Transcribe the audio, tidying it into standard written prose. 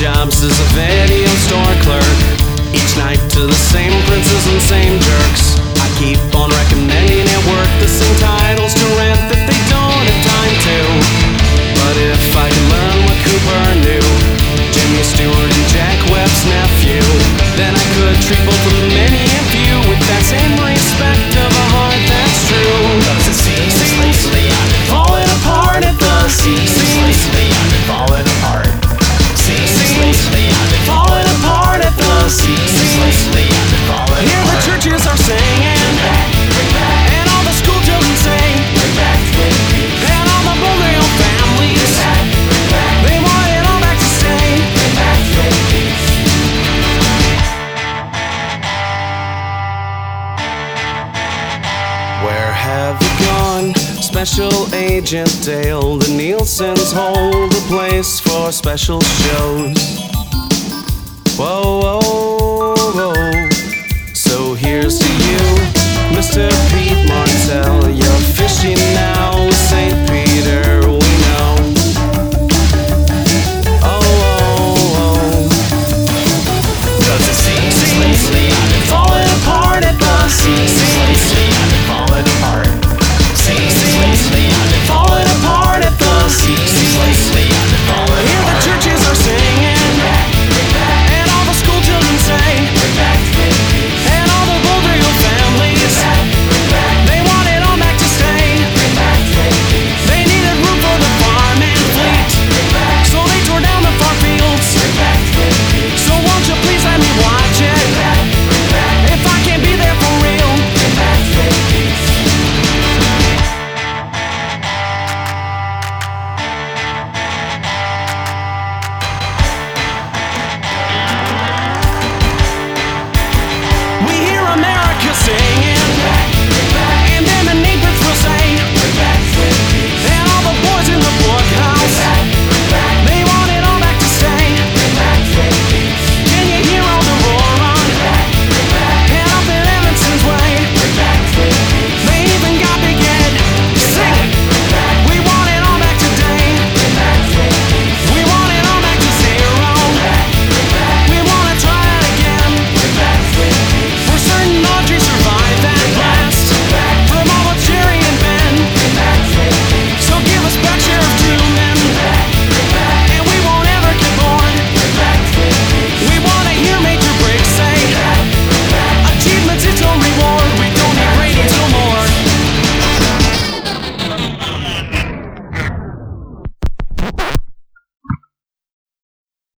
jobs as a video store clerk. Each night to the same princes and same jerks. I keep on recommending at work the same titles to rent that they don't have time to. But if I could learn what Cooper knew, Jimmy Stewart and Jack Webb's nephew, then I could treat both of the many and few with that same respect of a heart that's true. Cause it seems lately I've been falling apart at the seams. Lately I've been falling apart. Seems lately I've been falling apart at the seams. Lately I've been falling apart. Here the churches are singing, Bring back, and all the school children sing, bring back Twin Peaks. and all the Bulgarian families, Bring back, they want it all back to stay. bring back Twin Peaks. Where have you gone, Special Agent Dale? The Nielsen's hold a place for special shows. Whoa, whoa, whoa. So here's to